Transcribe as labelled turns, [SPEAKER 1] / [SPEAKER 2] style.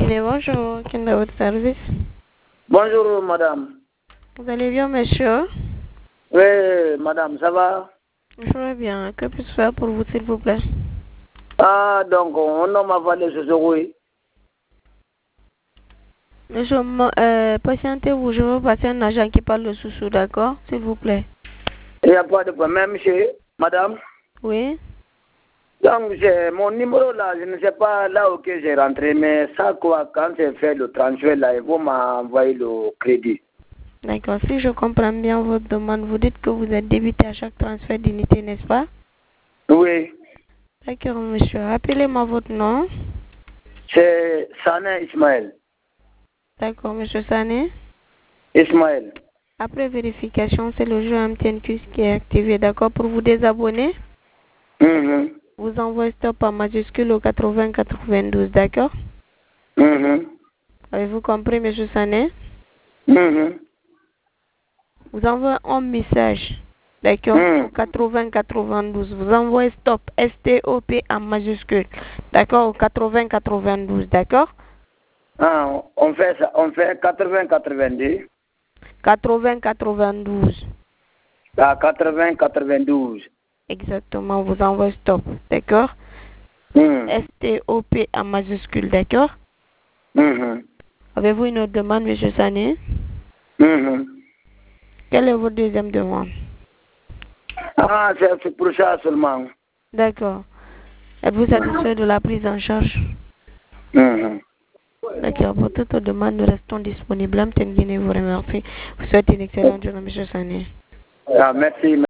[SPEAKER 1] Guinée, bonjour. Quel est votre service?
[SPEAKER 2] Bonjour, madame.
[SPEAKER 1] Vous allez bien, monsieur?
[SPEAKER 2] Oui, madame, ça va?
[SPEAKER 1] Je vais bien. Que puis-je faire pour vous, s'il vous plaît?
[SPEAKER 2] Ah, donc, on m'a volé ce jour, oui.
[SPEAKER 1] Monsieur, patientez-vous. Je veux passer un agent qui parle le sous-sous, d'accord? S'il vous plaît.
[SPEAKER 2] Il n'y a pas de problème, monsieur, madame.
[SPEAKER 1] Oui?
[SPEAKER 2] Donc, j'ai mon numéro là, je ne sais pas là où j'ai rentré, mais ça, quoi, quand j'ai fait le transfert là, il faut m'envoyer le crédit.
[SPEAKER 1] D'accord. Si je comprends bien votre demande, vous dites que vous êtes débité à chaque transfert d'unité, n'est-ce pas?
[SPEAKER 2] Oui,
[SPEAKER 1] D'accord, monsieur. Rappelez-moi votre nom.
[SPEAKER 2] c'est Sané Ismaël.
[SPEAKER 1] D'accord, monsieur Sané.
[SPEAKER 2] Ismaël.
[SPEAKER 1] Après vérification, c'est le jeu MTNQ qui est activé, d'accord? Pour vous désabonner,
[SPEAKER 2] Mhm.
[SPEAKER 1] vous envoyez stop en majuscule au 8092, d'accord?
[SPEAKER 2] Mhm.
[SPEAKER 1] Avez-vous compris, monsieur Sané?
[SPEAKER 2] Mhm.
[SPEAKER 1] Vous envoyez un message, d'accord? Au 8092. Vous envoyez stop, S-T-O-P en majuscule, d'accord? Au 8092, d'accord?
[SPEAKER 2] Ah, on fait ça, on fait 80-90.
[SPEAKER 1] 8092.
[SPEAKER 2] Ah, 80-92.
[SPEAKER 1] Exactement, vous envoyez stop, d'accord? S-T-O-P en majuscule, d'accord? Avez-vous une autre demande, monsieur Sané? Quelle est votre deuxième demande?
[SPEAKER 2] Ah, c'est pour ça seulement.
[SPEAKER 1] D'accord. Êtes-vous satisfait de la prise en charge? D'accord. Pour toute demande, nous restons disponibles. Amten Guinée vous remercie. Vous souhaitez une excellente journée, monsieur Sané.
[SPEAKER 2] Ah, merci.